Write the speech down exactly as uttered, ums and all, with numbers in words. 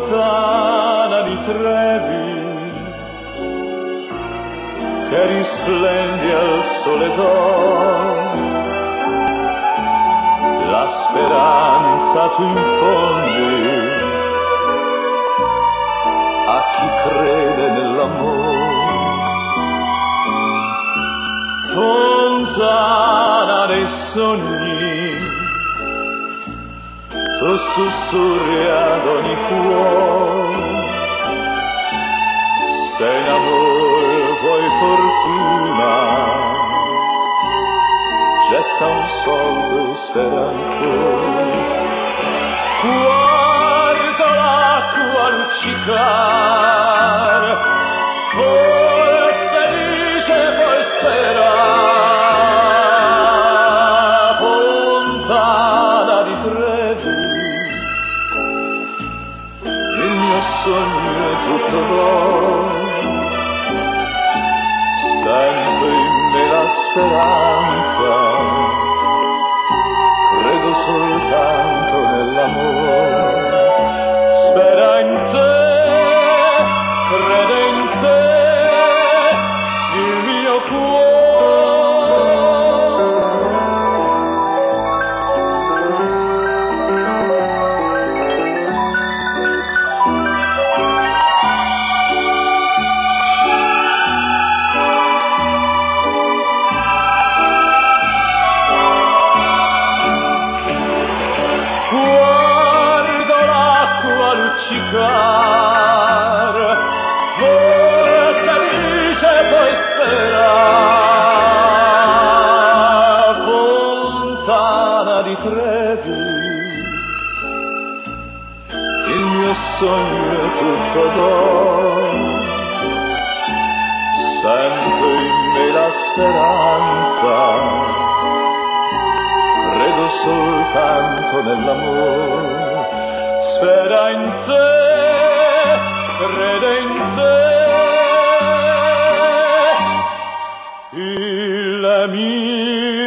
fontana di Trevi che risplendi al sole d'oro, la speranza tu infondi a chi crede nell'amore. Fontana dei sogni, tu sussurri ad ogni cuore, se in amor vuoi fortuna, getta un soldo, spera ancora. Guarda l'acqua luccicar, forse dice puoi sperare. Fontana di Trevi, il mio sogno è tutto d'oro, sento in me la speranza, credo soltanto nell'amore. Spera in te, crede in te, il mio cuore. Luccicar, forse dice puoi sperare. Fontana di Trevi, il mio sogno è tutto d'oro, sento in me la speranza, credo soltanto nell'amore. Spera in te, crede in te, il mio